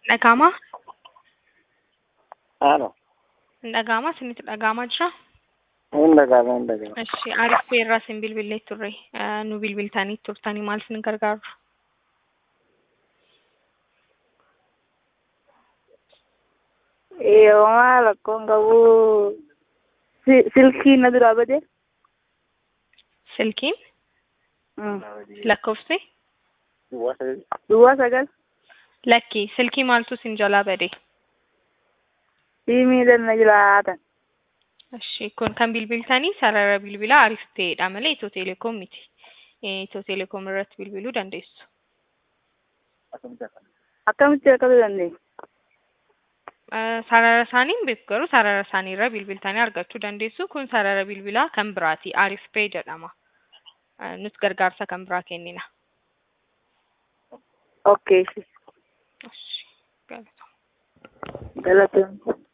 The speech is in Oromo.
Dhagama? Ano? Dhagama? Sinitti dhagama jira? Hin dhaga'ama. Eshi Arifee irraa sin bilbilee turre. Nu bilbiltanii turtanii maal sin gargaaru? Maal akkoon qabu silkii na duraa bade. Silkiin? Lakkoofsi? Duwwaa sagal. Lakki silkii maaltu sin jalaa bade? Siimiidhaan na jiraatan. Eshi kun kan bilbiltanii sarara bilbilaa Arifteedha malee Itiyoo Telekoom miti. Itiyoo Telekoom irratti bilbiluu dandeessu. Akkamitti akkasii dandeenya? Sarara isaaniin beeku garuu sarara isaanii irra bilbiltanii argachuu dandeessu. Kun sarara bilbilaa kan biraati. Arifpee jedhama. Nus gargaarsa kan biraa kennina. Okay. Galatoomaa. Galatoomaa.